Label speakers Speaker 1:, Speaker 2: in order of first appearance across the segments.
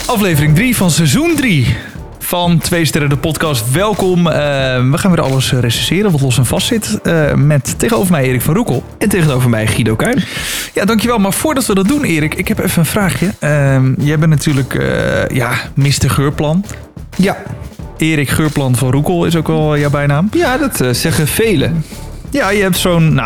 Speaker 1: Aflevering 3 van seizoen 3 van 2 Sterren de podcast. Welkom. We gaan weer alles recenseren wat los en vast zit. Met tegenover mij Erik van Roekel.
Speaker 2: En tegenover mij Guido Kuin.
Speaker 1: Ja, dankjewel. Maar voordat we dat doen, Erik, ik heb even een vraagje. Jij bent natuurlijk Mr. Geurplan.
Speaker 2: Ja.
Speaker 1: Erik Geurplan van Roekel is ook wel jouw bijnaam.
Speaker 2: Ja, dat zeggen velen.
Speaker 1: Ja, je hebt zo'n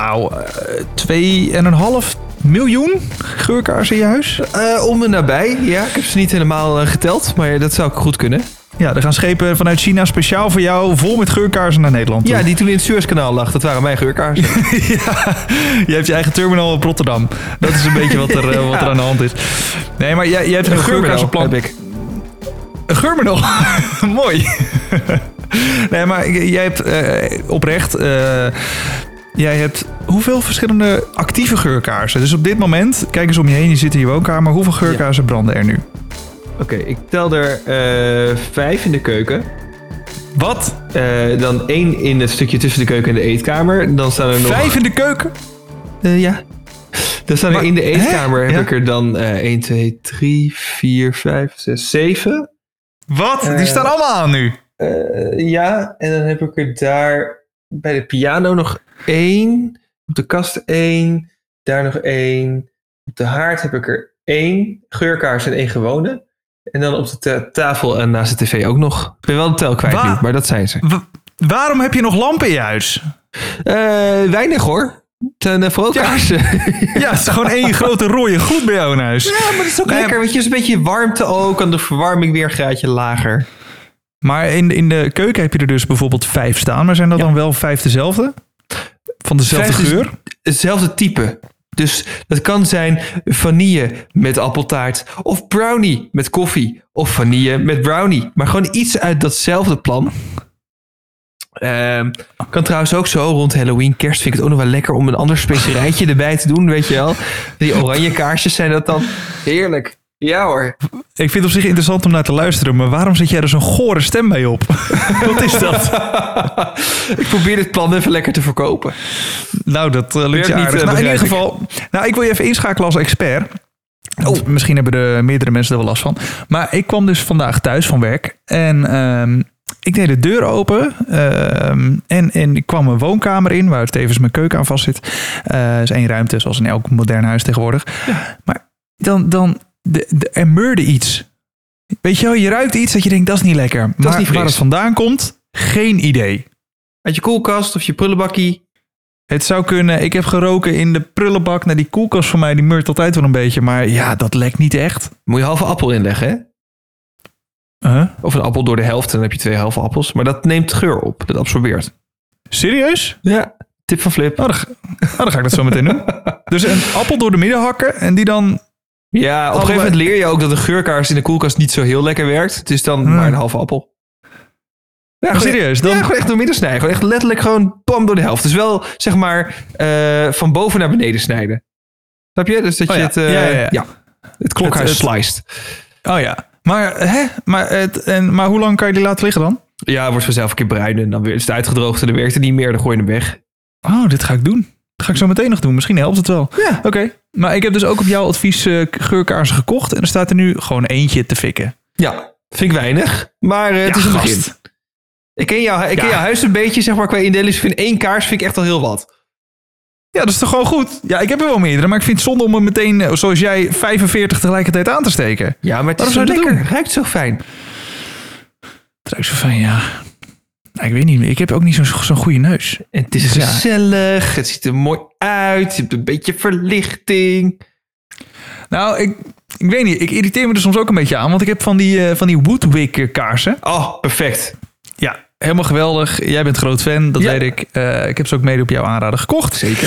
Speaker 1: 2,5 miljoen geurkaarsen in je huis.
Speaker 2: Om en nabij. Ja, ik heb ze niet helemaal geteld, maar dat zou ik goed kunnen.
Speaker 1: Ja, er gaan schepen vanuit China speciaal voor jou vol met geurkaarsen naar Nederland toe.
Speaker 2: Ja, die toen in het Suezkanaal lag. Dat waren mijn geurkaarsen.
Speaker 1: Ja, je hebt je eigen terminal op Rotterdam. Dat is een beetje wat er aan de hand is. Nee, maar jij hebt een geurkaarsenplan.
Speaker 2: Heb ik.
Speaker 1: Een geurminal? Mooi. Nee, maar jij hebt oprecht... jij hebt hoeveel verschillende actieve geurkaarsen? Dus op dit moment, kijk eens om je heen, je zit in je woonkamer. Hoeveel geurkaarsen branden er nu?
Speaker 2: Oké, ik tel er 5 in de keuken.
Speaker 1: Wat?
Speaker 2: Dan 1 in het stukje tussen de keuken en de eetkamer. Dan staan er nog...
Speaker 1: 5 in de keuken?
Speaker 2: Ja. Dan staan er in de eetkamer heb
Speaker 1: Ja?
Speaker 2: ik er dan 1, 2, 3, 4, 5, 6, 7.
Speaker 1: Wat? Die staan allemaal aan nu.
Speaker 2: Ja, en dan heb ik er daar bij de piano nog 1. Op de kast 1. Daar nog 1. Op de haard heb ik er 1 geurkaars en 1 gewone. En dan op de tafel en naast de tv ook nog. Ik ben wel de tel kwijt nu, maar dat zijn ze.
Speaker 1: Waarom heb je nog lampen in je huis?
Speaker 2: Weinig hoor. Het zijn vooral kaarsen.
Speaker 1: Ja, het is gewoon één grote rode gloed bij jou in huis.
Speaker 2: Ja, maar dat is ook lekker. Weet je, is een beetje warmte ook. Kan de verwarming weer een graadje lager.
Speaker 1: Maar in de keuken heb je er dus bijvoorbeeld 5 staan. Maar zijn dat dan wel 5 dezelfde? Van dezelfde geur?
Speaker 2: Hetzelfde type. Dus dat kan zijn vanille met appeltaart. Of brownie met koffie. Of vanille met brownie. Maar gewoon iets uit datzelfde plan. Kan trouwens ook zo rond Halloween, kerst vind ik het ook nog wel lekker om een ander specerijtje erbij te doen, weet je wel. Die oranje kaarsjes zijn dat dan heerlijk. Ja hoor.
Speaker 1: Ik vind het op zich interessant om naar te luisteren, maar waarom zet jij er zo'n gore stem bij op? Wat is dat?
Speaker 2: Ik probeer dit plan even lekker te verkopen.
Speaker 1: Nou, dat lukt je
Speaker 2: niet,
Speaker 1: aardig. In ieder geval, ik wil je even inschakelen als expert. Want misschien hebben er meerdere mensen er wel last van. Maar ik kwam dus vandaag thuis van werk en... ik deed de deur open en ik kwam mijn woonkamer in, waar tevens mijn keuken aan vast zit. Is 1 ruimte, zoals in elk modern huis tegenwoordig. Ja. Maar dan er meurde iets. Weet je wel, je ruikt iets dat je denkt, dat is niet lekker. Maar
Speaker 2: niet
Speaker 1: waar het vandaan komt, geen idee.
Speaker 2: Uit je koelkast of je prullenbakkie?
Speaker 1: Het zou kunnen. Ik heb geroken in de prullenbak. Die koelkast van mij, die meurt altijd wel een beetje. Maar ja, dat lekt niet echt.
Speaker 2: Moet je halve appel inleggen, hè? Of een appel door de helft, dan heb je 2 halve appels. Maar dat neemt geur op, dat absorbeert.
Speaker 1: Serieus?
Speaker 2: Ja, tip van Flip.
Speaker 1: Dan ga ik dat zo meteen doen. Dus een appel door de midden hakken en die dan...
Speaker 2: Ja, op een gegeven moment leer je ook dat een geurkaars in de koelkast niet zo heel lekker werkt. Het is dan maar een halve appel. Ja, gewoon,
Speaker 1: serieus? Dan...
Speaker 2: Ja, gewoon echt door midden snijden. Gewoon echt letterlijk gewoon pam door de helft. Dus wel, zeg maar, van boven naar beneden snijden. Snap je? Dus dat je het... het klokhuis sliced.
Speaker 1: Oh ja. Maar hoe lang kan je die laten liggen dan?
Speaker 2: Ja, het wordt vanzelf een keer bruin en dan is het uitgedroogd en dan werkt het niet meer. Dan gooi je hem weg.
Speaker 1: Oh, dit ga ik doen. Dat ga ik zo meteen nog doen. Misschien helpt het wel.
Speaker 2: Ja.
Speaker 1: Oké. Maar ik heb dus ook op jouw advies geurkaarsen gekocht. En er staat er nu gewoon eentje te fikken.
Speaker 2: Ja, vind ik weinig. Maar het is een begin. Ik ken jouw huis een beetje, zeg maar, qua indeling. Ik vind 1 kaars vind ik echt al heel wat.
Speaker 1: Ja, dat is toch gewoon goed? Ja, ik heb er wel meerdere. Maar ik vind het zonde om er meteen, zoals jij, 45 tegelijkertijd aan te steken.
Speaker 2: Ja, maar het is zo lekker. Het ruikt zo fijn.
Speaker 1: Het ruikt zo fijn, ja. Nou, ik weet niet. Ik heb ook niet zo'n goede neus.
Speaker 2: En het is gezellig. Het ziet er mooi uit. Je hebt een beetje verlichting.
Speaker 1: Nou, ik weet niet. Ik irriteer me er soms ook een beetje aan. Want ik heb van die Woodwick kaarsen.
Speaker 2: Oh, perfect.
Speaker 1: Ja, helemaal geweldig. Jij bent groot fan, dat weet ik. Ik heb ze ook mede op jouw aanraden gekocht.
Speaker 2: Zeker.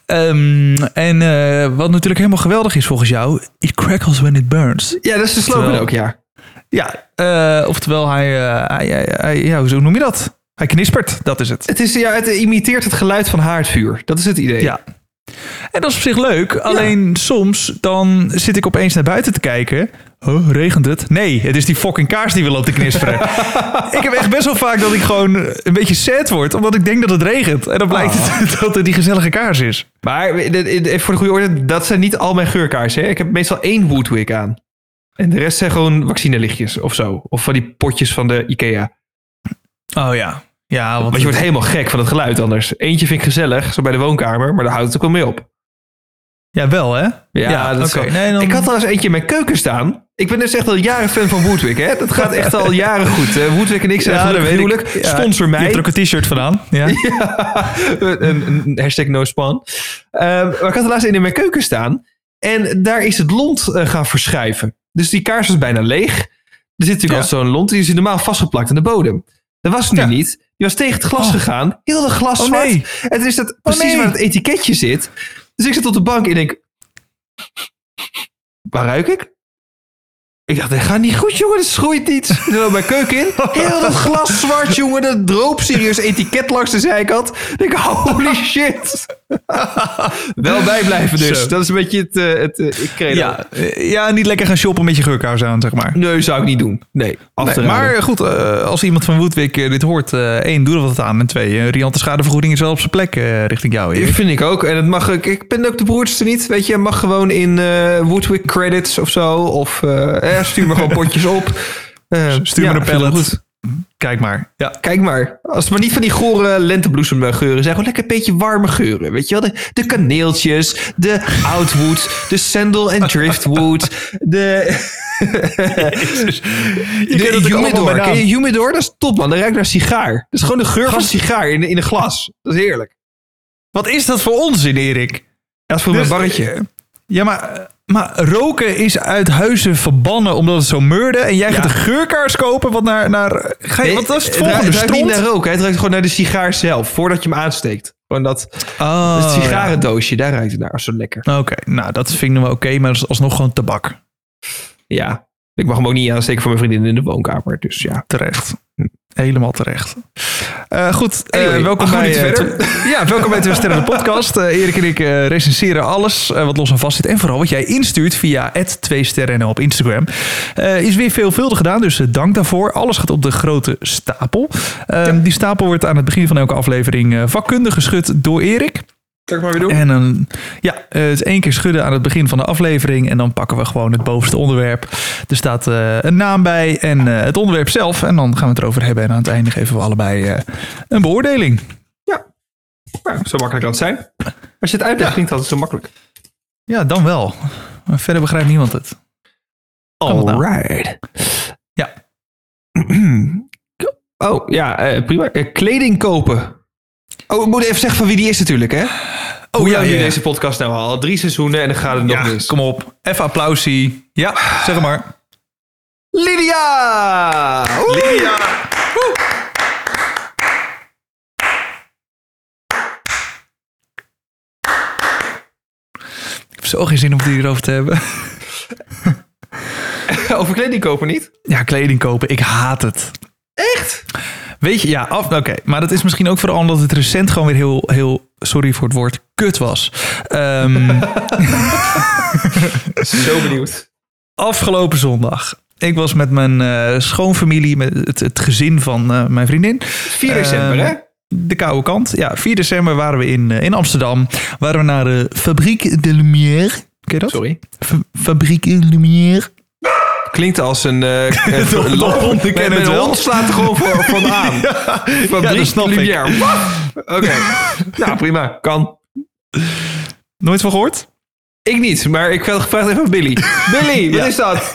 Speaker 1: Wat natuurlijk helemaal geweldig is volgens jou... It crackles when it burns.
Speaker 2: Ja, dat is de slogan ook, ja.
Speaker 1: Ja, oftewel hoe noem je dat? Hij knispert, dat is het.
Speaker 2: Het imiteert het geluid van haardvuur. Dat is het idee.
Speaker 1: Ja. En dat is op zich leuk. Alleen soms dan zit ik opeens naar buiten te kijken. Oh, regent het? Nee, het is die fucking kaars die we lopen te knisperen. Ik heb echt best wel vaak dat ik gewoon een beetje sad word. Omdat ik denk dat het regent. En dan blijkt het dat het die gezellige kaars is.
Speaker 2: Maar even voor de goede orde, dat zijn niet al mijn geurkaarsen. Hè? Ik heb meestal 1 Woodwick aan. En de rest zijn gewoon vaccinelichtjes of zo. Of van die potjes van de IKEA.
Speaker 1: Oh ja. Ja,
Speaker 2: Want je wordt helemaal gek van het geluid anders. Eentje vind ik gezellig, zo bij de woonkamer. Maar daar houdt het ook wel mee op.
Speaker 1: Ja, wel hè?
Speaker 2: Ja, dat is
Speaker 1: oké.
Speaker 2: wel.
Speaker 1: Nee, dan...
Speaker 2: Ik had trouwens eentje in mijn keuken staan. Ik ben dus echt al jaren fan van Woodwick. Hè? Dat gaat echt al jaren goed. Woodwick en ik zijn
Speaker 1: dat weet
Speaker 2: huwelijk.
Speaker 1: ik. Ja,
Speaker 2: Sponsor mij.
Speaker 1: Je hebt er ook een t-shirt van aan. Ja.
Speaker 2: Ja, een hashtag no spawn. Maar ik had er laatst een in mijn keuken staan. En daar is het lont gaan verschuiven. Dus die kaars was bijna leeg. Er zit natuurlijk al zo'n lont. Die is normaal vastgeplakt aan de bodem. Dat was het nu niet. Die was tegen het glas gegaan. Heel het glas zwart.
Speaker 1: Nee.
Speaker 2: En toen is dat precies waar het etiketje zit. Dus ik zit op de bank en denk... Waar ruik ik? Ik dacht, dat gaat niet goed, jongen. Dat schroeit niet. Ik doe mijn keuken in. Heel dat glas zwart, jongen. Dat droop serieus etiket langs de zijkant. Ik denk, holy shit. Wel bijblijven dus.
Speaker 1: Zo.
Speaker 2: Dat is een beetje het credo.
Speaker 1: Ja, niet lekker gaan shoppen met je geurkaars aan, zeg maar.
Speaker 2: Nee, zou ik niet doen. Nee, af te
Speaker 1: Nee,
Speaker 2: raden.
Speaker 1: maar goed, als iemand van Woodwick dit hoort, 1, doe er wat aan. En 2, riante schadevergoeding is wel op zijn plek richting jou, Erik.
Speaker 2: Dat vind ik ook. En het mag, ik ben ook de broertste niet. Weet je, mag gewoon in Woodwick credits of zo. Of stuur me gewoon potjes op.
Speaker 1: Stuur me een pallet.
Speaker 2: Goed.
Speaker 1: Kijk maar. Ja.
Speaker 2: Kijk maar. Als het maar niet van die gore lentebloesemgeuren zijn. Gewoon lekker een beetje warme geuren. Weet je wel? De kaneeltjes. De outwood. De sandal en driftwood. De humidor. Ken je humidor? Dat is top, man. Dat ruikt naar sigaar. Dat is gewoon de geur van sigaar in een glas. Dat is heerlijk.
Speaker 1: Wat is dat voor onzin, Erik?
Speaker 2: Dat is voor mijn barretje.
Speaker 1: Ja, maar roken is uit huizen verbannen omdat het zo meurde. En jij gaat de geurkaars kopen. Wat naar ga je, wat is het volgende?
Speaker 2: Het ruikt niet
Speaker 1: Stront?
Speaker 2: naar roken. Het ruikt gewoon naar de sigaar zelf. Voordat je hem aansteekt. Gewoon dat
Speaker 1: Oh,
Speaker 2: het sigarendoosje. Daar ruikt het naar. Zo lekker.
Speaker 1: Oké, nou dat vinden we oké, maar dat is alsnog gewoon tabak.
Speaker 2: Ja. Ik mag hem ook niet aansteken voor mijn vriendin in de woonkamer. Dus ja.
Speaker 1: Terecht. Helemaal terecht. Goed,
Speaker 2: Anyway,
Speaker 1: welkom bij
Speaker 2: verder.
Speaker 1: welkom bij Twee Sterren de podcast. Erik en ik recenseren alles wat los en vast zit. En vooral wat jij instuurt via @2sterren op Instagram. Is weer veelvuldig gedaan, dus dank daarvoor. Alles gaat op de grote stapel. Die stapel wordt aan het begin van elke aflevering vakkundig geschud door Erik.
Speaker 2: Zal ik maar weer doen?
Speaker 1: En dan, het is 1 keer schudden aan het begin van de aflevering. En dan pakken we gewoon het bovenste onderwerp. Er staat een naam bij en het onderwerp zelf. En dan gaan we het erover hebben. En aan het einde geven we allebei een beoordeling.
Speaker 2: Ja. Nou, zo makkelijk kan het zijn. Als je het uitlegt, klinkt het altijd zo makkelijk.
Speaker 1: Ja, dan wel. Maar verder begrijpt niemand het.
Speaker 2: Alright.
Speaker 1: Ja.
Speaker 2: Oh, ja, prima. Kleding kopen. Oh, ik moet even zeggen van wie die is natuurlijk, hè? Hoe lang duurt deze podcast nou al? 3 seizoenen en dan gaat het nog mis.
Speaker 1: Kom op. Even applausie. Ja, zeg het maar.
Speaker 2: Lydia!
Speaker 1: Lydia! Ik heb zo geen zin om het hierover te hebben.
Speaker 2: Over kleding kopen niet?
Speaker 1: Ja, kleding kopen. Ik haat het.
Speaker 2: Echt?
Speaker 1: Weet je, ja, oké. Maar dat is misschien ook vooral omdat het recent gewoon weer heel sorry voor het woord, kut was.
Speaker 2: Zo benieuwd.
Speaker 1: Afgelopen zondag. Ik was met mijn schoonfamilie, met het gezin van mijn vriendin.
Speaker 2: 4 december, hè?
Speaker 1: De koude kant. Ja, 4 december waren we in Amsterdam. Waren we naar de Fabrique de Lumière. Ken je dat?
Speaker 2: Sorry.
Speaker 1: Fabrique de Lumière.
Speaker 2: Klinkt als een
Speaker 1: de honden kennen het
Speaker 2: de
Speaker 1: wel.
Speaker 2: hond slaat er gewoon van aan. Fabriek
Speaker 1: dat snap ik.
Speaker 2: Lumière. Oké. Nou, prima. Kan.
Speaker 1: Nooit van gehoord?
Speaker 2: Ik niet, maar ik had gevraagd even aan Billy. Billy, wat is dat?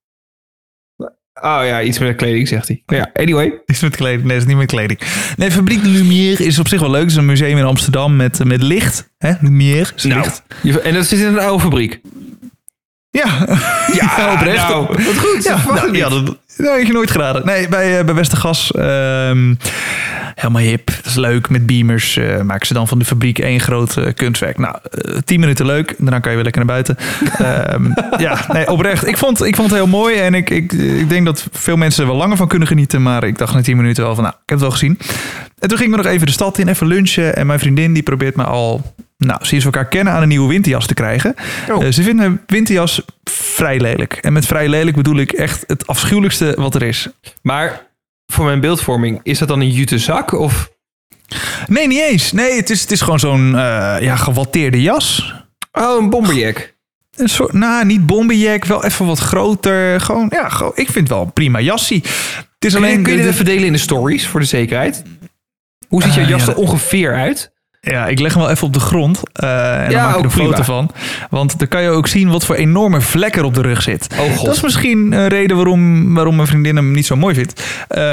Speaker 2: Oh ja, iets met kleding, zegt hij. Maar ja, anyway.
Speaker 1: Is met kleding? Nee, dat is niet met kleding. Nee, Fabrique de Lumière is op zich wel leuk. Het is een museum in Amsterdam met licht. Hè? Lumière is licht.
Speaker 2: En dat zit in een oude fabriek.
Speaker 1: Ja, ja, oprecht.
Speaker 2: Nou, wat goed.
Speaker 1: Ja, dat heb je nooit geraden. Nee, bij Westergas. Helemaal hip. Dat is leuk. Met beamers maken ze dan van de fabriek 1 groot kunstwerk. Nou, 10 minuten leuk. Daarna kan je weer lekker naar buiten. Oprecht. Ik vond het heel mooi. En ik denk dat veel mensen er wel langer van kunnen genieten. Maar ik dacht na 10 minuten wel van, ik heb het wel gezien. En toen gingen we nog even de stad in. Even lunchen. En mijn vriendin die probeert me al... sinds we elkaar kennen aan een nieuwe winterjas te krijgen. Ze vindt een winterjas vrij lelijk. En met vrij lelijk bedoel ik echt het afschuwelijkste wat er is.
Speaker 2: Maar voor mijn beeldvorming, is dat dan een jute zak? Of?
Speaker 1: Nee, niet eens. Nee, het is gewoon zo'n gewatteerde jas.
Speaker 2: Oh, een bomberjack.
Speaker 1: een soort, niet bomberjack, wel even wat groter. Gewoon, ik vind het wel een prima jassie. Het is alleen,
Speaker 2: kun je dit even delen in de stories voor de zekerheid? Hoe ziet je jas er ongeveer uit?
Speaker 1: Ja, ik leg hem wel even op de grond. En dan maak ik er een foto van. Want dan kan je ook zien wat voor enorme vlek er op de rug zit.
Speaker 2: Oh God.
Speaker 1: Dat is misschien een reden waarom mijn vriendin hem niet zo mooi vindt.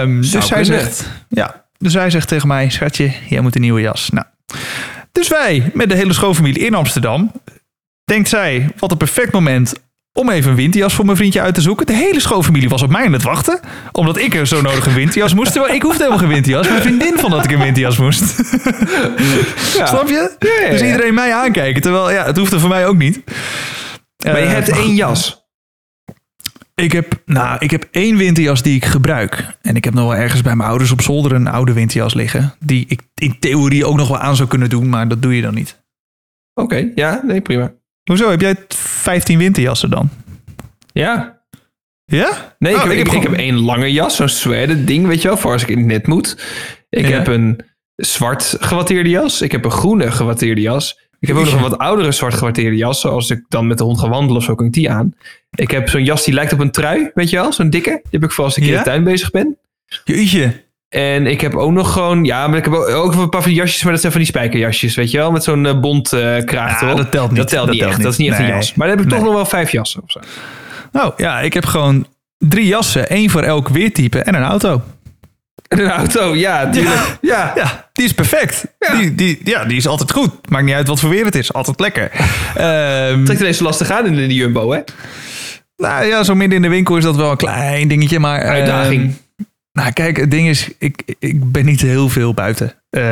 Speaker 1: Dus zij zegt tegen mij, schatje, jij moet een nieuwe jas. Nou, dus wij met de hele schoonfamilie in Amsterdam. Denkt zij, wat een perfect moment om even een winterjas voor mijn vriendje uit te zoeken. De hele schoonfamilie was op mij aan het wachten. Omdat ik zo nodig een winterjas moest. Terwijl ik hoefde helemaal geen winterjas. Mijn vriendin vond dat ik een winterjas moest. Snap je? Ja. Dus iedereen mij aankijken. Terwijl, het hoefde voor mij ook niet.
Speaker 2: Maar je hebt 1 jas.
Speaker 1: Ik heb 1 winterjas die ik gebruik. En ik heb nog wel ergens bij mijn ouders op zolder een oude winterjas liggen. Die ik in theorie ook nog wel aan zou kunnen doen. Maar dat doe je dan niet.
Speaker 2: Oké, prima.
Speaker 1: Hoezo? Heb jij 15 winterjassen dan?
Speaker 2: Ja.
Speaker 1: Ja?
Speaker 2: Nee, ik heb 1 lange jas. Zo'n suède ding, weet je wel. Voor als ik net moet. Ik heb een zwart gewatteerde jas. Ik heb een groene gewatteerde jas. Ik heb ook nog een wat oudere zwart gewatteerde jas. Zoals ik dan met de hond ga wandelen of zo, kan ik die aan. Ik heb zo'n jas die lijkt op een trui, weet je wel. Zo'n dikke. Die heb ik voor als ik in de tuin bezig ben.
Speaker 1: Jeetje.
Speaker 2: En ik heb ook nog gewoon... Ja, maar ik heb ook een paar van die jasjes, maar dat zijn van die spijkerjasjes, weet je wel? Met zo'n bont kraag erop.
Speaker 1: Dat telt niet.
Speaker 2: Dat telt niet echt. Dat is niet echt een jas. Maar dan heb ik toch nog wel 5 jassen of zo.
Speaker 1: Nou ja, ik heb gewoon 3 jassen. 1 voor elk weertype en een auto.
Speaker 2: En een auto, ja, tuurlijk.
Speaker 1: Ja, die is perfect. Ja. Die is altijd goed. Maakt niet uit wat voor weer het is. Altijd lekker.
Speaker 2: Trekt ineens zo lastig aan in de Jumbo, hè?
Speaker 1: Nou ja, zo midden in de winkel is dat wel een klein dingetje. Maar
Speaker 2: uitdaging.
Speaker 1: Nou kijk, het ding is, ik ben niet heel veel buiten.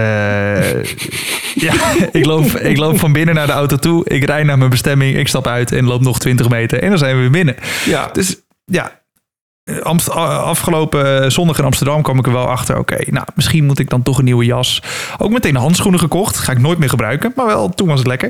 Speaker 1: Ik loop van binnen naar de auto toe. Ik rijd naar mijn bestemming. Ik stap uit en loop nog 20 meter. En dan zijn we weer binnen.
Speaker 2: Ja.
Speaker 1: Dus ja, afgelopen zondag in Amsterdam kwam ik er wel achter. Oké, nou, misschien moet ik dan toch een nieuwe jas. Ook meteen handschoenen gekocht. Ga ik nooit meer gebruiken. Maar wel, toen was het lekker.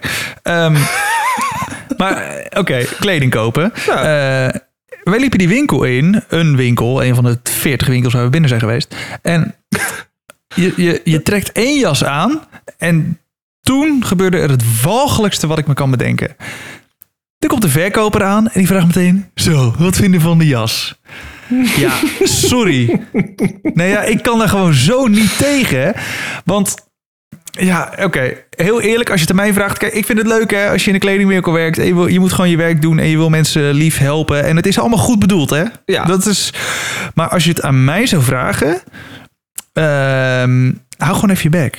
Speaker 1: Maar oké, kleding kopen. Ja. Wij liepen die winkel in. Een van de 40 winkels waar we binnen zijn geweest. En je trekt 1 jas aan. En toen gebeurde er het walgelijkste wat ik me kan bedenken. Er komt de verkoper aan en die vraagt meteen... Zo, wat vind je van de jas? Ja, sorry. Nee, ja, ik kan daar gewoon zo niet tegen. Want... Ja, oké. Heel eerlijk, als je het aan mij vraagt... Kijk, ik vind het leuk hè, als je in een kledingwinkel werkt... En je moet gewoon je werk doen en je wil mensen lief helpen. En het is allemaal goed bedoeld, hè?
Speaker 2: Ja.
Speaker 1: Maar als je het aan mij zou vragen... hou gewoon even je bek.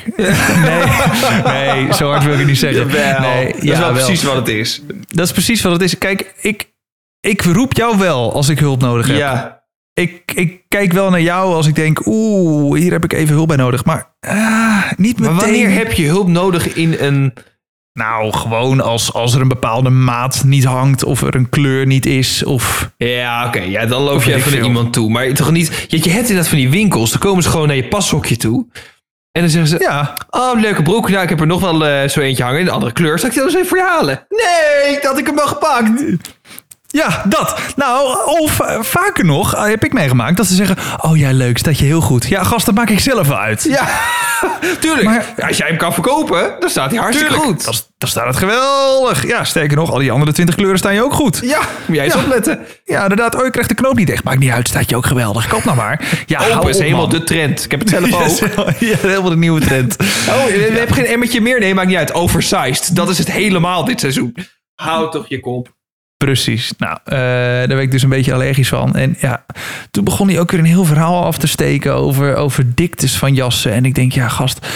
Speaker 1: Nee, zo hard wil ik het niet zeggen. Nee,
Speaker 2: dat is wel precies wat het is.
Speaker 1: Dat is precies wat het is. Kijk, ik roep jou wel als ik hulp nodig heb. Ja. Ik kijk wel naar jou als ik denk... hier heb ik even hulp bij nodig. Maar niet meteen...
Speaker 2: Maar wanneer heb je hulp nodig in een...
Speaker 1: Nou, gewoon als er een bepaalde maat niet hangt... of er een kleur niet is, of...
Speaker 2: Ja, oké. Ja, dan loop je even naar iemand toe. Maar toch niet... Je hebt inderdaad van die winkels... dan komen ze gewoon naar je pashokje toe... En dan zeggen ze... Ja. Oh, leuke broek. Nou, ik heb er nog wel zo eentje hangen... in een andere kleur. Zal ik die dan eens even voor je halen? Nee, dat had ik hem wel gepakt.
Speaker 1: Ja, dat. Nou, of vaker nog heb ik meegemaakt dat ze zeggen... Oh ja, leuk, staat je heel goed. Ja, gast, dat maak ik zelf wel uit.
Speaker 2: Ja, tuurlijk. Maar als jij hem kan verkopen, dan staat hij hartstikke goed.
Speaker 1: Dan staat het geweldig. Ja, sterker nog, al die andere 20 kleuren staan je ook goed.
Speaker 2: Ja, moet jij eens opletten.
Speaker 1: Ja, inderdaad. Oh, je krijgt de knoop niet dicht. Maakt niet uit, staat je ook geweldig. Koop nou maar. Ja,
Speaker 2: open is helemaal de trend. Ik heb het zelf ook.
Speaker 1: Ja, helemaal de nieuwe trend.
Speaker 2: We hebben geen emmertje meer. Nee, maakt niet uit. Oversized. Dat is het helemaal dit seizoen. Hou toch je kop.
Speaker 1: Precies. Nou, daar werd ik dus een beetje allergisch van. En ja, toen begon hij ook weer een heel verhaal af te steken over diktes van jassen. En ik denk, ja, gast...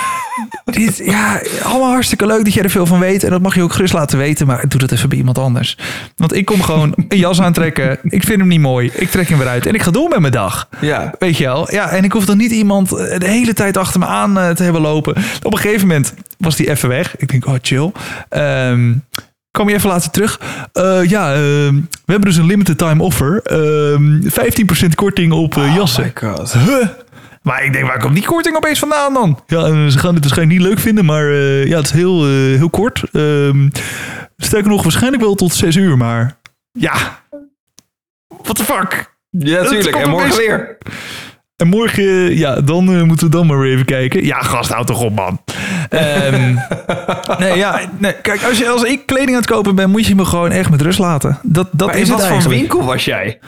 Speaker 1: allemaal hartstikke leuk dat jij er veel van weet. En dat mag je ook gerust laten weten. Maar doe dat even bij iemand anders. Want ik kom gewoon een jas aantrekken. Ik vind hem niet mooi. Ik trek hem weer uit. En ik ga door met mijn dag.
Speaker 2: Ja.
Speaker 1: Weet je wel? Ja, en ik hoef dan niet iemand de hele tijd achter me aan te hebben lopen. Op een gegeven moment was die even weg. Ik denk, oh, chill. Kom je even later terug? We hebben dus een limited time offer. 15% korting op jassen.
Speaker 2: Oh my god.
Speaker 1: Maar ik denk, waar komt die korting opeens vandaan dan? Ja, ze gaan het waarschijnlijk niet leuk vinden, maar het is heel kort. Sterker nog, waarschijnlijk wel tot 6 uur, maar ja. What the fuck?
Speaker 2: Ja, natuurlijk. En morgen weer.
Speaker 1: En morgen, dan moeten we dan maar weer even kijken. Ja, gast, houd toch op, man. Kijk, als ik kleding aan het kopen ben, moet je me gewoon echt met rust laten. Dat
Speaker 2: maar
Speaker 1: is het
Speaker 2: wat
Speaker 1: eigenlijk.
Speaker 2: voor winkel was jij?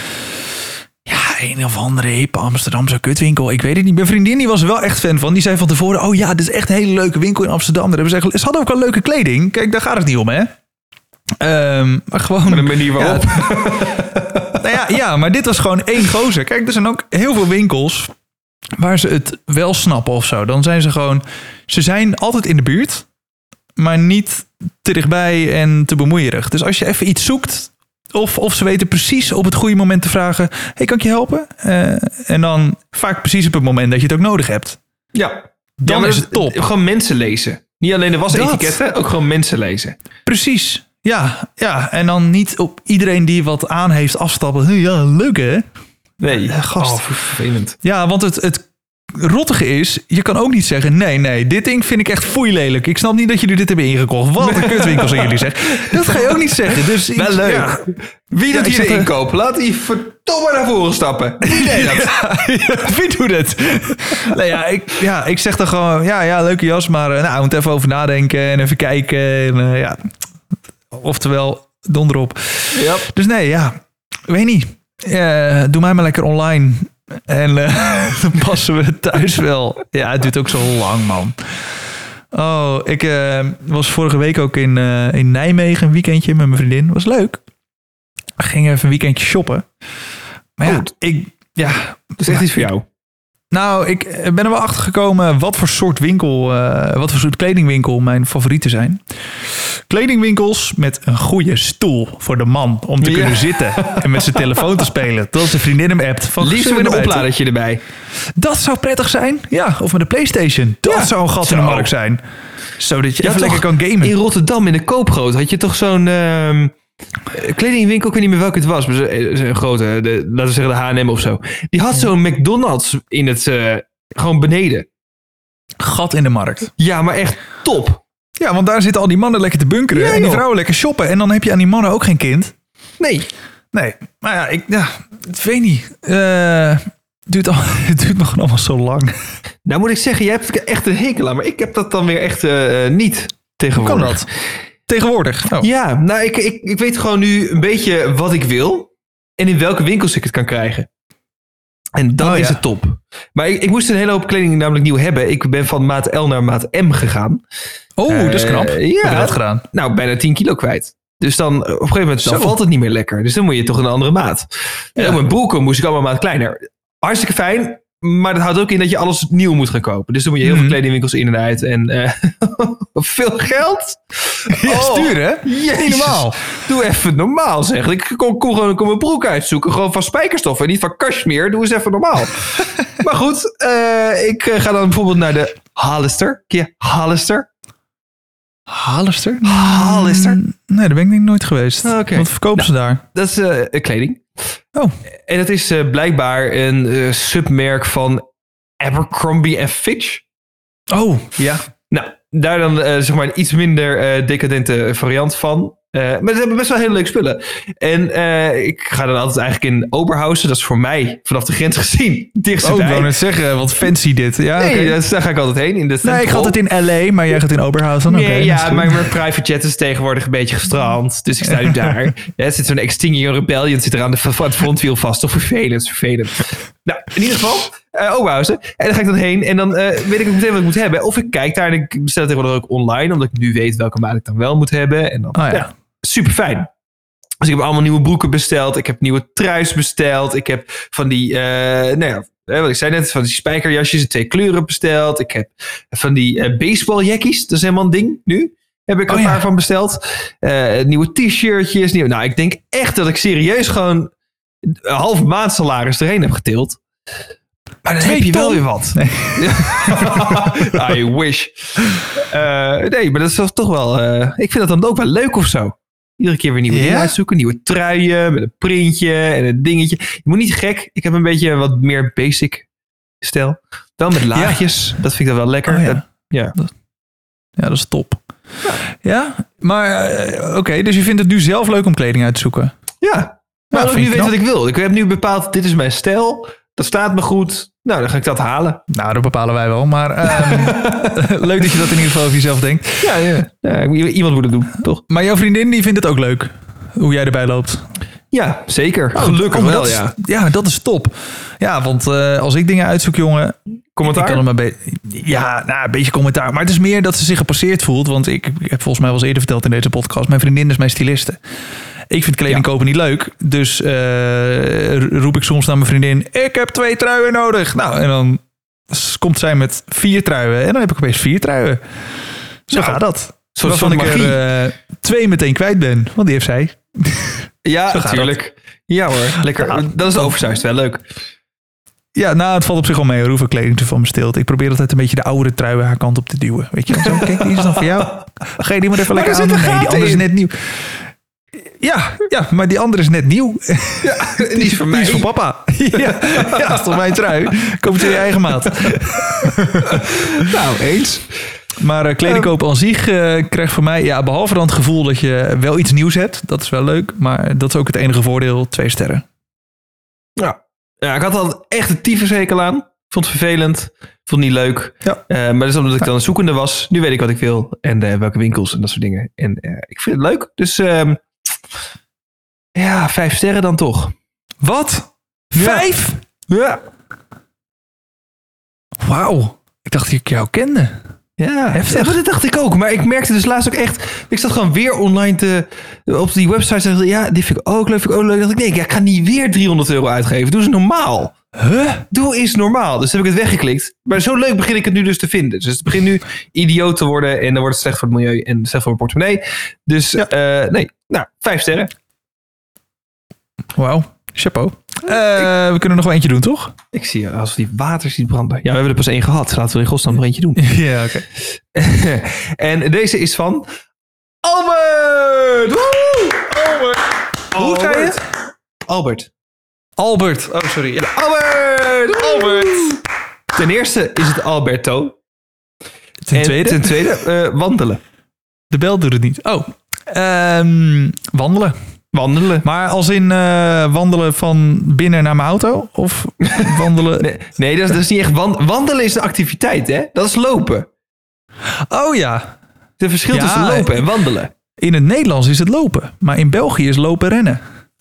Speaker 1: Ja, een of andere hippe Amsterdamse kutwinkel. Ik weet het niet. Mijn vriendin die was er wel echt fan van. Die zei van tevoren, oh ja, dit is echt een hele leuke winkel in Amsterdam. Daar hebben ze hadden ook al leuke kleding. Kijk, daar gaat het niet om, hè. Maar gewoon...
Speaker 2: Maar de manier waarop.
Speaker 1: Maar dit was gewoon één gozer. Kijk, er zijn ook heel veel winkels waar ze het wel snappen of zo. Dan zijn ze gewoon... Ze zijn altijd in de buurt, maar niet te dichtbij en te bemoeierig. Dus als je even iets zoekt... Of ze weten precies op het goede moment te vragen... Hey, kan ik je helpen? En dan vaak precies op het moment dat je het ook nodig hebt.
Speaker 2: Ja.
Speaker 1: Dan is het top.
Speaker 2: Gewoon mensen lezen. Niet alleen de wasetiketten, ook gewoon mensen lezen.
Speaker 1: Precies. Ja. En dan niet op iedereen die wat aan heeft afstappen. Ja, leuk hè?
Speaker 2: Nee.
Speaker 1: Gast.
Speaker 2: Vervelend.
Speaker 1: Ja, want het rottige is, je kan ook niet zeggen... Nee, dit ding vind ik echt foeilelijk. Ik snap niet dat jullie dit hebben ingekocht. Wat een kutwinkel zijn jullie, zeg. Dat ga je ook niet zeggen. Dus
Speaker 2: wel leuk.
Speaker 1: Ja.
Speaker 2: Wie doet hier de inkoop? Laat die verdomme naar voren stappen. Wie deed dat?
Speaker 1: Wie doet het? Ik zeg dan gewoon... Ja, leuke jas, maar moet even over nadenken... en even kijken. En, oftewel, donderop.
Speaker 2: Yep.
Speaker 1: Dus weet niet. Doe mij maar lekker online... En dan passen we het thuis wel. Ja, het duurt ook zo lang, man. Oh, ik was vorige week ook in Nijmegen een weekendje met mijn vriendin. Was leuk. We gingen even een weekendje shoppen. Maar
Speaker 2: dat is echt iets voor jou.
Speaker 1: Nou, ik ben er wel achter gekomen wat voor soort winkel, wat voor soort kledingwinkel mijn favorieten zijn. Kledingwinkels met een goede stoel voor de man om te kunnen zitten en met zijn telefoon te spelen. Tot de vriendin hem appt.
Speaker 2: Liefst met een opladertje erbij.
Speaker 1: Dat zou prettig zijn. Ja, of met een PlayStation. Dat zou een gat in de markt zijn. Zodat je even lekker kan gamen.
Speaker 2: In Rotterdam in de Koopgroot had je toch zo'n kledingwinkel, ik weet niet meer welke het was. Maar een grote, laten we zeggen de H&M of zo. Die had zo'n McDonald's in het, gewoon beneden.
Speaker 1: Gat in de markt.
Speaker 2: Ja, maar echt top.
Speaker 1: Ja, want daar zitten al die mannen lekker te bunkeren. En die vrouwen lekker shoppen. En dan heb je aan die mannen ook geen kind.
Speaker 2: Nee.
Speaker 1: Maar ik weet niet. Het duurt nog allemaal zo lang.
Speaker 2: Nou moet ik zeggen, jij hebt echt een hekel aan. Maar ik heb dat dan weer echt niet tegenwoordig.
Speaker 1: Hoe kan dat? Tegenwoordig? Oh.
Speaker 2: Ja, nou ik weet gewoon nu een beetje wat ik wil. En in welke winkels ik het kan krijgen. En dan is het top. Maar ik moest een hele hoop kleding namelijk nieuw hebben. Ik ben van maat L naar maat M gegaan.
Speaker 1: Oh, dat is knap. Hoe heb je dat gedaan?
Speaker 2: Nou, bijna 10 kilo kwijt. Dus dan op een gegeven moment dan valt het niet meer lekker. Dus dan moet je toch een andere maat. En op mijn broeken moest ik allemaal maat kleiner. Hartstikke fijn. Maar dat houdt ook in dat je alles nieuw moet gaan kopen. Dus dan moet je heel veel kledingwinkels in en uit. En veel geld.
Speaker 1: Ja, stuur hè?
Speaker 2: Niet normaal. Doe even normaal zeg. Ik kon mijn broek uitzoeken. Gewoon van spijkerstof en niet van cashmere. Doe eens even normaal. Maar goed. Ik ga dan bijvoorbeeld naar de Hollister. Hollister.
Speaker 1: Hollister?
Speaker 2: Hollister?
Speaker 1: Nee, daar ben ik denk ik nooit geweest.
Speaker 2: Okay.
Speaker 1: Wat verkopen ze daar?
Speaker 2: Dat is kleding.
Speaker 1: Oh.
Speaker 2: En het is blijkbaar een submerk van Abercrombie & Fitch.
Speaker 1: Oh, ja.
Speaker 2: Nou, daar dan zeg maar een iets minder decadente variant van. Maar ze hebben best wel hele leuke spullen. En ik ga dan altijd eigenlijk in Oberhausen. Dat is voor mij vanaf de grens gezien dichtstbij.
Speaker 1: Ik wou net zeggen, wat fancy dit. Ja,
Speaker 2: nee, daar ga ik altijd heen. Ik
Speaker 1: ga altijd in LA, maar jij gaat in Oberhausen.
Speaker 2: Nee, maar mijn private jet is tegenwoordig een beetje gestrand. Dus ik sta nu daar. Ja, het zit zo'n Extinction Rebellion zit er aan het frontwiel vast. Toch vervelend. Nou, in ieder geval, Oberhausen. En dan ga ik dan heen en dan weet ik meteen wat ik moet hebben. Of ik kijk daar en ik bestel het tegenwoordig ook online. Omdat ik nu weet welke maat ik dan wel moet hebben. En dan, super fijn. Dus ik heb allemaal nieuwe broeken besteld. Ik heb nieuwe truis besteld. Ik heb van die, wat ik zei net, van die spijkerjasjes in 2 kleuren besteld. Ik heb van die baseballjackies. Dat is helemaal een ding nu. Heb ik een paar van besteld. Nieuwe t-shirtjes. Nou, ik denk echt dat ik serieus gewoon een half maand salaris erheen heb getild. Maar dan heb je wel weer wat. Nee. I wish. Nee, maar dat is toch wel... ik vind dat dan ook wel leuk of zo. Iedere keer weer nieuwe dingen uitzoeken. Nieuwe truien met een printje en een dingetje. Je moet niet gek. Ik heb een beetje wat meer basic stijl. Dan met laagjes. Ja. Dat vind ik dan wel lekker.
Speaker 1: Oh, ja. Dat is top. Ja, maar oké. Dus je vindt het nu zelf leuk om kleding uit te zoeken?
Speaker 2: Ja. Maar ik nu weet wat ik wil. Ik heb nu bepaald, dit is mijn stijl. Dat staat me goed. Nou, dan ga ik dat halen.
Speaker 1: Nou, dat bepalen wij wel. Maar leuk dat je dat in ieder geval over jezelf denkt.
Speaker 2: Ja, iemand moet het doen, toch?
Speaker 1: Maar jouw vriendin die vindt het ook leuk. Hoe jij erbij loopt.
Speaker 2: Ja, zeker. Gelukkig wel,
Speaker 1: dat
Speaker 2: ja.
Speaker 1: Ja, dat is top. Ja, want als ik dingen uitzoek, jongen...
Speaker 2: Commentaar?
Speaker 1: Ik kan hem een beetje commentaar. Maar het is meer dat ze zich gepasseerd voelt. Want ik heb volgens mij wel eens eerder verteld in deze podcast. Mijn vriendin is mijn styliste. Ik vind kleding kopen niet leuk. Dus roep ik soms naar mijn vriendin... Ik heb 2 truien nodig. Nou, en dan komt zij met 4 truien. En dan heb ik opeens 4 truien. Zo gaat dat. Waarvan ik er 2 meteen kwijt ben. Want die heeft zij.
Speaker 2: Ja, natuurlijk. Ja hoor, lekker. Dat is overzuist wel leuk.
Speaker 1: Ja, nou, het valt op zich wel mee hoeveel kleding ze van me steelt. Ik probeer altijd een beetje de oude truien haar kant op te duwen. Weet je, zo, kijk, die is dan voor jou. Ga je die maar even lekker aan doen? Nee, die andere is net nieuw. Ja, maar die andere is net nieuw.
Speaker 2: Ja, die is voor mij.
Speaker 1: Die is voor papa. Ja, dat is toch mijn trui. Koop het in je eigen maat.
Speaker 2: Nou, eens.
Speaker 1: Maar kleding kopen aan zich krijgt voor mij... behalve dan het gevoel dat je wel iets nieuws hebt. Dat is wel leuk. Maar dat is ook het enige voordeel. 2 sterren.
Speaker 2: Ja, ik had al echt een tyfushekel aan. Ik vond het vervelend. Ik vond het niet leuk. Ja. Maar dat is omdat ik dan een zoekende was. Nu weet ik wat ik wil. En welke winkels en dat soort dingen. En ik vind het leuk. Dus 5 sterren dan toch.
Speaker 1: Wat? 5?
Speaker 2: Ja.
Speaker 1: Wauw. Ik dacht dat ik jou kende.
Speaker 2: Ja, heftig. Dat dacht ik ook. Maar ik merkte dus laatst ook echt... Ik zat gewoon weer online op die website. En ja, die vind ik ook leuk. Dacht ik, nee, ik ga niet weer €300 uitgeven. Doe eens normaal. Doe eens normaal. Dus heb ik het weggeklikt. Maar zo leuk begin ik het nu dus te vinden. Dus het begint nu idioot te worden. En dan wordt het slecht voor het milieu en slecht voor mijn portemonnee. Dus nee, nou, 5 sterren.
Speaker 1: Wauw. Chapeau. We kunnen nog wel eentje doen, toch?
Speaker 2: Ik zie als die water ziet branden. Ja, we hebben er pas 1 gehad. Laten we in godsnaam nog eentje doen.
Speaker 1: Ja, oké.
Speaker 2: En deze is van Albert! Woe! Albert! Hoe ga je? Albert. Oh, sorry. Ja. Albert! Ten eerste is het Alberto.
Speaker 1: Ten
Speaker 2: tweede wandelen.
Speaker 1: De bel doet het niet. Oh. Wandelen. Maar als in wandelen van binnen naar mijn auto? Of wandelen...
Speaker 2: Nee, dat is niet echt... Wandelen is een activiteit, hè? Dat is lopen.
Speaker 1: Oh ja.
Speaker 2: Het verschil tussen lopen en wandelen.
Speaker 1: In het Nederlands is het lopen. Maar in België is lopen rennen.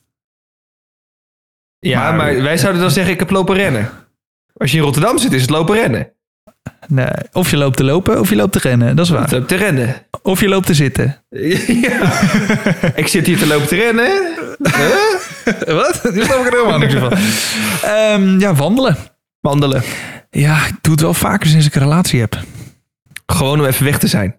Speaker 2: Ja, maar wij zouden dan zeggen ik heb lopen rennen. Als je in Rotterdam zit is het lopen rennen.
Speaker 1: Nee, of je loopt te lopen of je loopt te rennen. Dat is waar.
Speaker 2: Je loopt te rennen.
Speaker 1: Of je loopt te zitten.
Speaker 2: Ja. Ik zit hier te lopen te rennen.
Speaker 1: Wat? Daar snap ik er helemaal niks van. Wandelen. Ja, ik doe het wel vaker sinds ik een relatie heb.
Speaker 2: Gewoon om even weg te zijn.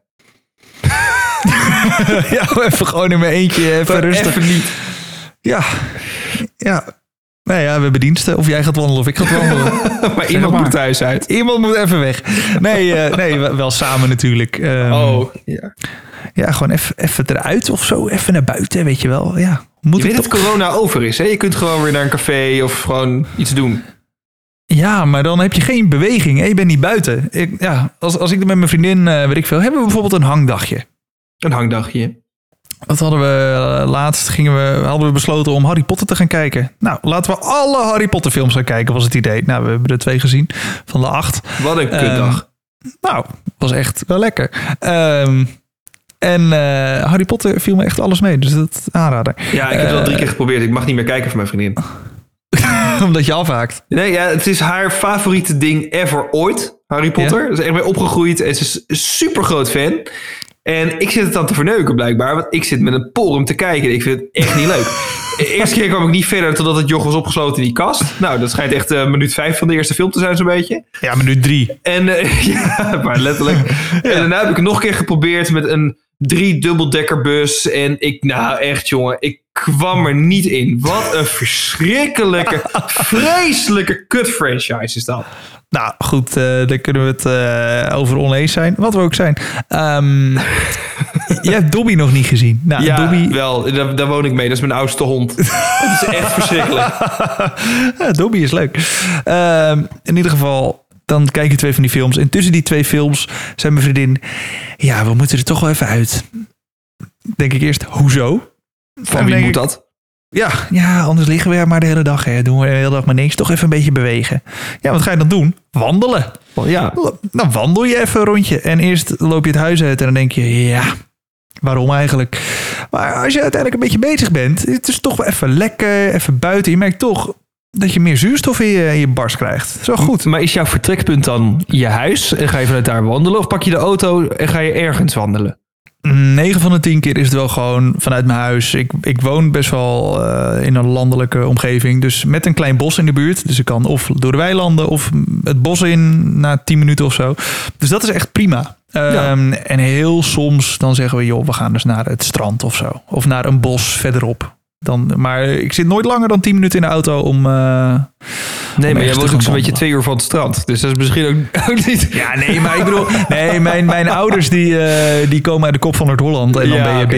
Speaker 1: Ja, even gewoon in mijn eentje even rustig.
Speaker 2: Even niet.
Speaker 1: Ja. Nou ja, we hebben diensten. Of jij gaat wandelen of ik ga wandelen.
Speaker 2: Maar iemand moet thuis uit.
Speaker 1: Iemand moet even weg. Nee, wel samen natuurlijk. Ja, gewoon even eruit of zo. Even naar buiten, weet je wel. Ja,
Speaker 2: je weet dat corona over is, hè? Je kunt gewoon weer naar een café of gewoon iets doen.
Speaker 1: Ja, maar dan heb je geen beweging. Hè? Je bent niet buiten. Als ik met mijn vriendin, weet ik veel, hebben we bijvoorbeeld een hangdagje.
Speaker 2: Een hangdagje.
Speaker 1: Wat hadden we laatst? Hadden we besloten om Harry Potter te gaan kijken. Nou, laten we alle Harry Potter films gaan kijken, was het idee. Nou, we hebben er 2 gezien van de 8.
Speaker 2: Wat een kutdag.
Speaker 1: Nou, was echt wel lekker. Harry Potter viel me echt alles mee, dus dat aanrader.
Speaker 2: Ja, ik heb het al 3 keer geprobeerd. Ik mag niet meer kijken voor mijn vriendin.
Speaker 1: Omdat je afhaakt.
Speaker 2: Nee, ja, het is haar favoriete ding ever ooit. Harry Potter. Ja. Ze is echt mee opgegroeid en ze is een super groot fan. En ik zit het dan te verneuken blijkbaar. Want ik zit met een porum te kijken. Ik vind het echt niet leuk. De eerste keer kwam ik niet verder totdat het joch was opgesloten in die kast. Nou, dat schijnt echt minuut 5 van de eerste film te zijn zo'n beetje.
Speaker 1: Ja, minuut 3.
Speaker 2: En ja, maar letterlijk. Ja. En daarna heb ik het nog een keer geprobeerd met een 3 dubbeldekkerbus. En echt jongen, ik kwam er niet in. Wat een verschrikkelijke, vreselijke kut franchise is dat.
Speaker 1: Nou goed, daar kunnen we het over oneens zijn. Wat we ook zijn. Je hebt Dobby nog niet gezien. Nou,
Speaker 2: ja,
Speaker 1: Dobby...
Speaker 2: wel. Daar woon ik mee. Dat is mijn oudste hond. Het is echt verschrikkelijk.
Speaker 1: Ja, Dobby is leuk. In ieder geval, dan kijk je 2 van die films. En tussen die 2 films zei mijn vriendin... Ja, we moeten er toch wel even uit. Denk ik eerst, hoezo?
Speaker 2: Van wie moet dat?
Speaker 1: Ja, anders liggen we er maar de hele dag. Hè. Doen we de hele dag maar niks. Toch even een beetje bewegen. Ja, wat ga je dan doen? Wandelen.
Speaker 2: Ja.
Speaker 1: Dan wandel je even een rondje. En eerst loop je het huis uit en dan denk je... Ja, waarom eigenlijk? Maar als je uiteindelijk een beetje bezig bent... Het is toch wel even lekker, even buiten. Je merkt toch dat je meer zuurstof in je barst krijgt. Zo goed.
Speaker 2: Maar is jouw vertrekpunt dan je huis? En ga je vanuit daar wandelen? Of pak je de auto en ga je ergens wandelen?
Speaker 1: 9 van de 10 keer is het wel gewoon vanuit mijn huis. Ik woon best wel in een landelijke omgeving. Dus met een klein bos in de buurt. Dus ik kan of door de weilanden of het bos in na 10 minuten of zo. Dus dat is echt prima. En heel soms dan zeggen we... joh, we gaan dus naar het strand of zo. Of naar een bos verderop. Maar ik zit nooit langer dan 10 minuten in de auto om...
Speaker 2: Nee, maar jij woont ook zo'n beetje 2 uur van het strand. Dus dat is misschien ook niet...
Speaker 1: Ja, nee, maar ik bedoel... Nee, mijn ouders die komen uit de kop van Noord-Holland. En dan ben je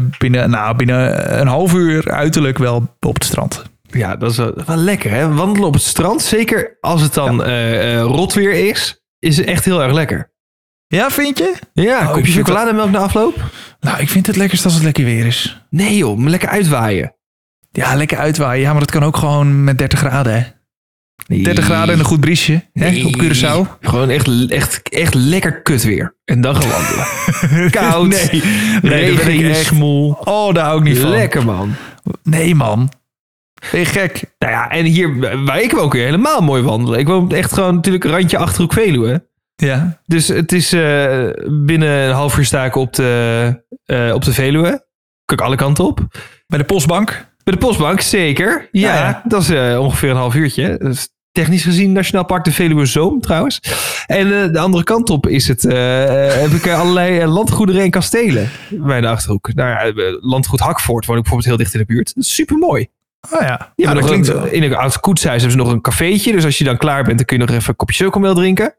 Speaker 1: binnen een half uur uiterlijk wel op het strand.
Speaker 2: Ja, dat is wel lekker, hè? Wandelen op het strand, zeker als het dan rot weer is echt heel erg lekker.
Speaker 1: Ja, vind je?
Speaker 2: Ja, een kopje chocolademelk na afloop.
Speaker 1: Nou, ik vind het lekkerst als het lekker weer is.
Speaker 2: Nee joh, maar lekker uitwaaien.
Speaker 1: Ja, lekker uitwaaien. Ja, maar dat kan ook gewoon met 30 graden, hè? Nee. 30 graden en een goed briesje, hè? Op Curaçao.
Speaker 2: Gewoon echt lekker kut weer. En dan gaan wandelen. Koud.
Speaker 1: Nee, daar ben ik echt moe. Oh, daar hou ik niet van.
Speaker 2: Lekker, man.
Speaker 1: Nee, man. Ben je gek?
Speaker 2: Nou ja, en hier waar ik woon kun je helemaal mooi wandelen. Ik woon echt gewoon natuurlijk een randje Achterhoek Veluwe.
Speaker 1: Ja.
Speaker 2: Dus het is binnen een half uur sta ik op de Veluwe. Kan ik alle kanten op.
Speaker 1: Bij de postbank?
Speaker 2: Bij de postbank, zeker. Ja. Dat is ongeveer een half uurtje. Dat is technisch gezien Nationaal Park de Veluwe Zoom trouwens. En de andere kant op is het, heb ik allerlei landgoederen en kastelen bij de Achterhoek. Nou ja, landgoed Hakvoort woon ik bijvoorbeeld heel dicht in de buurt. Dat is super mooi.
Speaker 1: Oh ja.
Speaker 2: Ja, dat klinkt zo. In een oud koetshuis hebben ze nog een cafeetje. Dus als je dan klaar bent, dan kun je nog even een kopje chocomel drinken.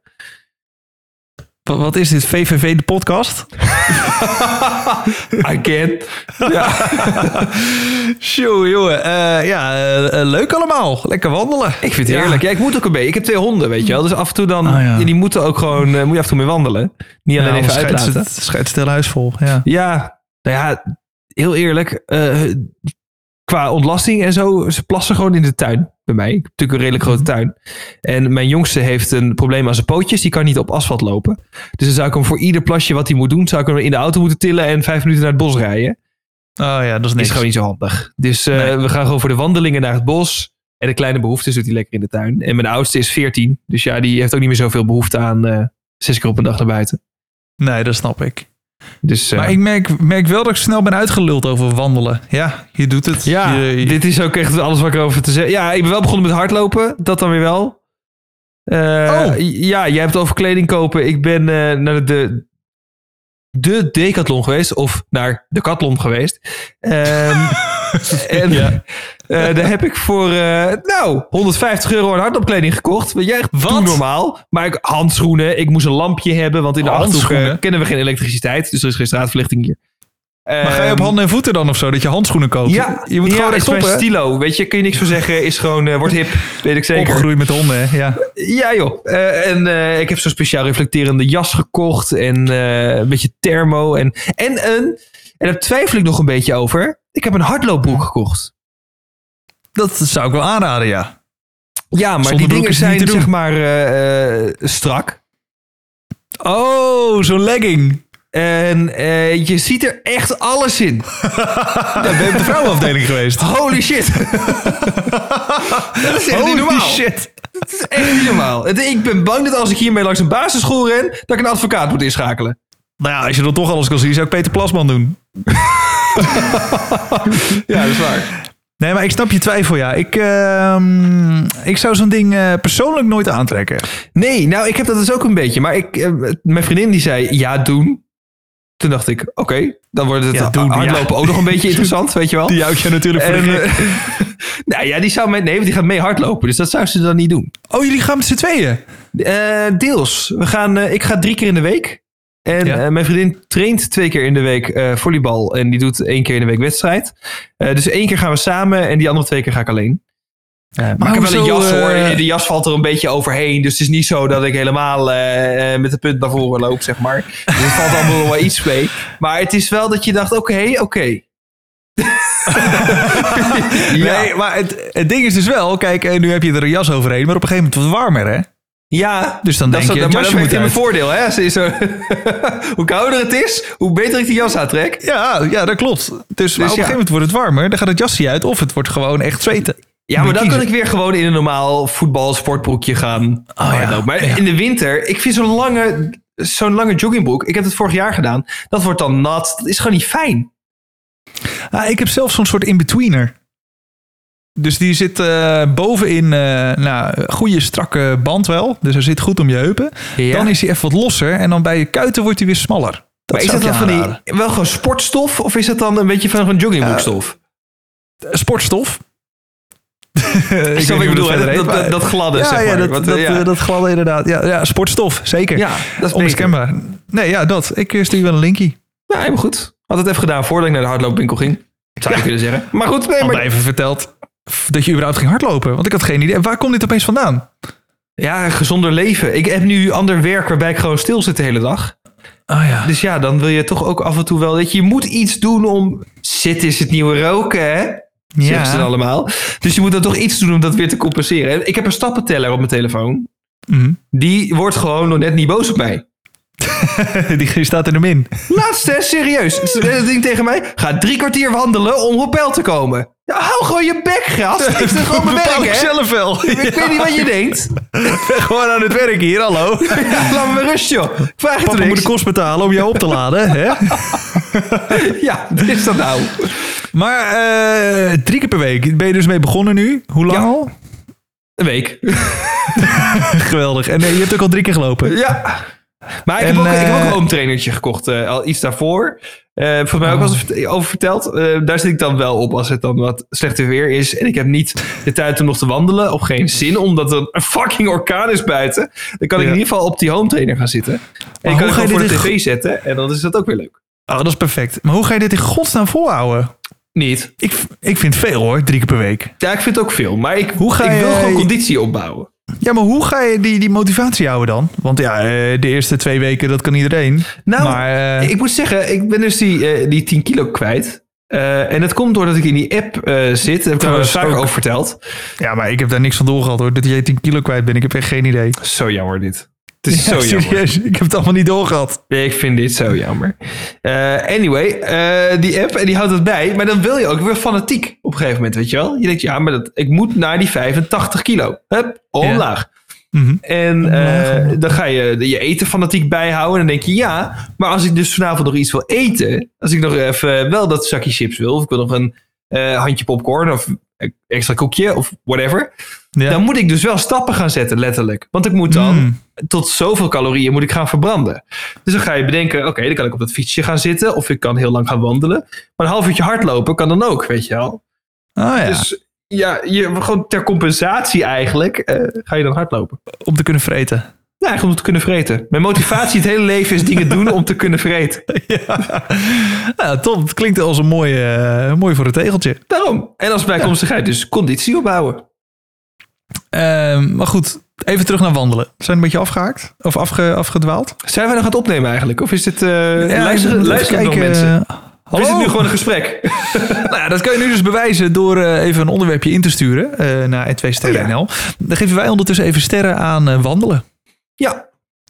Speaker 1: Wat is dit? VVV de podcast?
Speaker 2: I can. Ja.
Speaker 1: Jongen. Leuk allemaal. Lekker wandelen.
Speaker 2: Ik vind het heerlijk. Ja, ik moet ook een beetje. Ik heb 2 honden, weet je wel. Dus af en toe dan... Die moeten ook gewoon... moet je af en toe mee wandelen. Niet alleen even uitlaten.
Speaker 1: Scheidt stel huis vol.
Speaker 2: Ja. Nou ja, heel eerlijk. Qua ontlasting en zo. Ze plassen gewoon in de tuin. Bij mij. Ik heb natuurlijk een redelijk grote tuin. En mijn jongste heeft een probleem aan zijn pootjes. Die kan niet op asfalt lopen. Dus dan zou ik hem voor ieder plasje wat hij moet doen... zou ik hem in de auto moeten tillen en 5 minuten naar het bos rijden.
Speaker 1: Oh ja, dat is niks.
Speaker 2: Is gewoon niet zo handig. Dus we gaan gewoon voor de wandelingen naar het bos. En de kleine behoeftes doet hij lekker in de tuin. En mijn oudste is 14. Dus ja, die heeft ook niet meer zoveel behoefte aan 6 keer op een dag naar buiten.
Speaker 1: Nee, dat snap ik.
Speaker 2: Dus,
Speaker 1: maar ik merk wel dat ik snel ben uitgeluld over wandelen. Ja, je doet het.
Speaker 2: Ja, dit is ook echt alles wat ik erover te zeggen. Ja, ik ben wel begonnen met hardlopen. Dat dan weer wel. Ja, jij hebt over kleding kopen. Ik ben naar de Decathlon geweest. Of naar de Decathlon geweest. En daar heb ik voor €150 aan hardloopkleding gekocht. Weet je, echt
Speaker 1: wat?
Speaker 2: Normaal. Maar handschoenen. Ik moest een lampje hebben. Want in de Achterhoek kennen we geen elektriciteit. Dus er is geen straatverlichting hier.
Speaker 1: Maar ga je op handen en voeten dan of zo? Dat je handschoenen koopt?
Speaker 2: Ja,
Speaker 1: je moet gewoon
Speaker 2: echt op, mijn stilo. Weet je, kun je niks voor zeggen. Is gewoon, wordt hip. Weet ik zeker.
Speaker 1: Opgegroeid met honden, hè?
Speaker 2: Ja joh. Ik heb zo'n speciaal reflecterende jas gekocht. En een beetje thermo. En daar twijfel ik nog een beetje over. Ik heb een hardloopbroek gekocht.
Speaker 1: Dat zou ik wel aanraden, ja.
Speaker 2: Ja, maar die dingen zijn zeg maar strak.
Speaker 1: Oh, zo'n legging.
Speaker 2: En je ziet er echt alles in.
Speaker 1: Ben je op de vrouwenafdeling geweest?
Speaker 2: Holy shit. Dat is echt niet normaal.
Speaker 1: Shit.
Speaker 2: Dat is echt niet normaal. Ik ben bang dat als ik hiermee langs een basisschool ren... dat ik een advocaat moet inschakelen.
Speaker 1: Nou ja, als je dan toch alles kan zien... zou ik Peter Plasman doen.
Speaker 2: Ja, dat is waar.
Speaker 1: Nee, maar ik snap je twijfel, ja. Ik zou zo'n ding persoonlijk nooit aantrekken.
Speaker 2: Nee, nou, ik heb dat dus ook een beetje. Maar mijn vriendin die zei, ja, doen. Toen dacht ik, oké, dan wordt het hardlopen ook nog een beetje interessant, weet je wel.
Speaker 1: Die houdt je natuurlijk voor de
Speaker 2: nou ja, die gaat mee hardlopen. Dus dat zou ze dan niet doen.
Speaker 1: Oh, jullie gaan met z'n tweeën?
Speaker 2: Deels. Ik ga 3 keer in de week. En mijn vriendin traint 2 keer in de week volleybal. En die doet 1 keer in de week wedstrijd. Dus 1 keer gaan we samen en die andere 2 keer ga ik alleen. Maar ik heb wel een jas hoor. De jas valt er een beetje overheen. Dus het is niet zo dat ik helemaal met de punt naar voren loop, zeg maar. Dus het valt allemaal wel iets mee. Maar het is wel dat je dacht, oké. Ja.
Speaker 1: Nee, maar het ding is dus wel... Kijk, nu heb je er een jas overheen... maar op een gegeven moment wordt het warmer, hè?
Speaker 2: Ja,
Speaker 1: Dus dan denk je, het
Speaker 2: maar dat
Speaker 1: jasje
Speaker 2: heeft
Speaker 1: moet
Speaker 2: in mijn
Speaker 1: uit.
Speaker 2: voordeel. Hè? Hoe kouder het is, hoe beter ik die jas aantrek.
Speaker 1: Ja, dat klopt. Dus maar op een gegeven moment wordt het warmer. Dan gaat het jasje uit of het wordt gewoon echt zweten.
Speaker 2: Ja, maar dan kan ik weer gewoon in een normaal voetbal-sportbroekje gaan hardlopen. Maar in de winter, ik vind zo'n lange joggingbroek... Ik heb het vorig jaar gedaan. Dat wordt dan nat. Dat is gewoon niet fijn.
Speaker 1: Ik heb zelf zo'n soort in-betweener. Dus die zit bovenin goede strakke band wel. Dus hij zit goed om je heupen.
Speaker 2: Ja.
Speaker 1: Dan is hij even wat losser. En dan bij je kuiten wordt hij weer smaller.
Speaker 2: Maar is dat dan van die wel gewoon sportstof? Of is het dan een beetje van joggingbroekstof?
Speaker 1: Sportstof.
Speaker 2: Ik snap wat je bedoelt, dat gladde, zeg maar.
Speaker 1: Dat gladde inderdaad. Ja, sportstof, zeker.
Speaker 2: Ja, dat is
Speaker 1: onmiskenbaar. Nee, ja, dat. Ik stuur wel een linkie.
Speaker 2: Ja, helemaal goed. Had het even gedaan voordat ik naar de hardloopwinkel ging. Zou je kunnen zeggen. Maar goed, nee, maar...
Speaker 1: even verteld dat je überhaupt ging hardlopen. Want ik had geen idee. Waar komt dit opeens vandaan?
Speaker 2: Ja, gezonder leven. Ik heb nu ander werk waarbij ik gewoon stil zit de hele dag.
Speaker 1: Oh ja.
Speaker 2: Dus ja, dan wil je toch ook af en toe wel... Dat je moet iets doen om... Zitten is het nieuwe roken, hè? Zeggen ze allemaal. Dus je moet dan toch iets doen om dat weer te compenseren. Ik heb een stappenteller op mijn telefoon. Mm-hmm. Die wordt gewoon nog net niet boos op mij.
Speaker 1: Die staat in de min.
Speaker 2: Laatste, serieus. Het ding tegen mij. Ga 3 kwartier wandelen om op peil te komen. Ja, hou gewoon je bek, gast. Ik zit gewoon mijn werk, hè?
Speaker 1: zelf wel.
Speaker 2: Ik weet niet wat je denkt.
Speaker 1: Gewoon aan het werk hier, hallo.
Speaker 2: Ja, laat me rust, joh. Ik vraag je
Speaker 1: Papa moet de kost betalen om jou op te laden, hè?
Speaker 2: Ja, wat is dat nou?
Speaker 1: Maar 3 keer per week. Ben je dus mee begonnen nu? Hoe lang al?
Speaker 2: Een week.
Speaker 1: Geweldig. En je hebt ook al 3 keer gelopen.
Speaker 2: Ja. Maar ik heb ook een home trainertje gekocht. Al iets daarvoor. Volgens mij ook al eens over verteld. Daar zit ik dan wel op als het dan wat slechter weer is. En ik heb niet de tijd om nog te wandelen. Of geen zin, omdat er een fucking orkaan is buiten. Dan kan ik in ieder geval op die home trainer gaan zitten. En ik kan het voor de tv zetten. En dan is dat ook weer leuk.
Speaker 1: Oh, dat is perfect. Maar hoe ga je dit in godsnaam volhouden?
Speaker 2: Niet.
Speaker 1: Ik vind veel hoor, 3 keer per week.
Speaker 2: Ja, ik vind het ook veel. Maar ik wil gewoon conditie opbouwen.
Speaker 1: Ja, maar hoe ga je die motivatie houden dan? Want ja, de eerste 2 weken, dat kan iedereen.
Speaker 2: Nou,
Speaker 1: maar,
Speaker 2: ik moet zeggen, ik ben dus die 10 kilo kwijt. En dat komt doordat ik in die app zit. Daar heb ik al vaker over verteld.
Speaker 1: Ja, maar ik heb daar niks van doorgehad hoor. Dat jij 10 kilo kwijt bent. Ik heb echt geen idee.
Speaker 2: Zo jammer dit. Het is zo
Speaker 1: serieus,
Speaker 2: jammer.
Speaker 1: Ik heb het allemaal niet doorgehad.
Speaker 2: Ik vind dit zo jammer. Anyway, die app, en die houdt het bij. Maar dan wil je ook weer fanatiek op een gegeven moment, weet je wel. Je denkt, ja, maar ik moet naar die 85 kilo. Hup, omlaag. Ja. Mm-hmm. En dan ga je je eten fanatiek bijhouden. En dan denk je, ja, maar als ik dus vanavond nog iets wil eten. Als ik nog even wel dat zakje chips wil. Of ik wil nog een handje popcorn. Of extra koekje. Of whatever. Ja. Dan moet ik dus wel stappen gaan zetten, letterlijk. Want ik moet dan tot zoveel calorieën moet ik gaan verbranden. Dus dan ga je bedenken, oké, dan kan ik op dat fietsje gaan zitten. Of ik kan heel lang gaan wandelen. Maar een half uurtje hardlopen kan dan ook, weet je wel.
Speaker 1: Oh, ja.
Speaker 2: Dus ja, gewoon ter compensatie eigenlijk ga je dan hardlopen.
Speaker 1: Om te kunnen vreten.
Speaker 2: Ja, eigenlijk om te kunnen vreten. Mijn motivatie het hele leven is dingen doen om te kunnen vreten.
Speaker 1: Ja, top. Het klinkt als een mooi voor een tegeltje.
Speaker 2: Daarom. En als bijkomstigheid dus conditie opbouwen.
Speaker 1: Maar goed, even terug naar wandelen. Zijn we een beetje afgehaakt? Of afgedwaald?
Speaker 2: Zijn wij nog aan het opnemen eigenlijk? Of is dit... luisteren nog mensen? Hallo? Of is het nu gewoon een gesprek?
Speaker 1: Nou ja, dat kan je nu dus bewijzen door even een onderwerpje in te sturen naar 2 sterren NL. Dan geven wij ondertussen even sterren aan wandelen.
Speaker 2: Ja.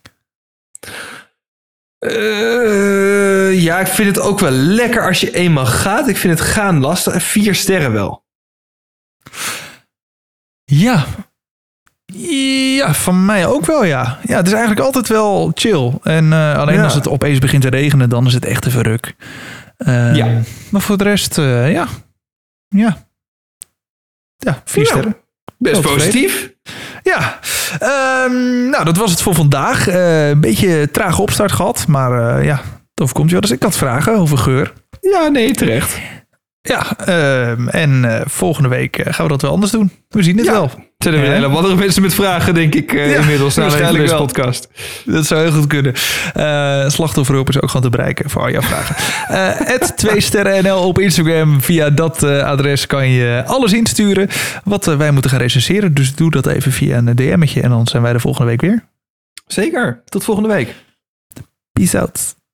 Speaker 2: Ja, ik vind het ook wel lekker als je eenmaal gaat. Ik vind het gaan lastig. 4 sterren wel.
Speaker 1: Ja, van mij ook wel, ja. Ja, het is eigenlijk altijd wel chill. En alleen als het opeens begint te regenen, dan is het echt even ruk. Maar voor de rest, ja, 4 sterren.
Speaker 2: Best positief.
Speaker 1: Ja, nou dat was het voor vandaag. Een beetje trage opstart gehad, maar ja, het overkomt je. Dus ik had vragen over geur.
Speaker 2: Ja, nee, terecht.
Speaker 1: Ja, en volgende week gaan we dat wel anders doen. We zien het wel.
Speaker 2: Zijn er weer hele andere mensen met vragen, denk ik, inmiddels. Waarschijnlijk deze podcast.
Speaker 1: Dat zou heel goed kunnen. Slachtofferhulp is ook gewoon te bereiken voor al jouw vragen. @2sterrennl op Instagram. Via dat adres kan je alles insturen wat wij moeten gaan recenseren. Dus doe dat even via een DM'tje en dan zijn wij de volgende week weer.
Speaker 2: Zeker. Tot volgende week.
Speaker 1: Peace out.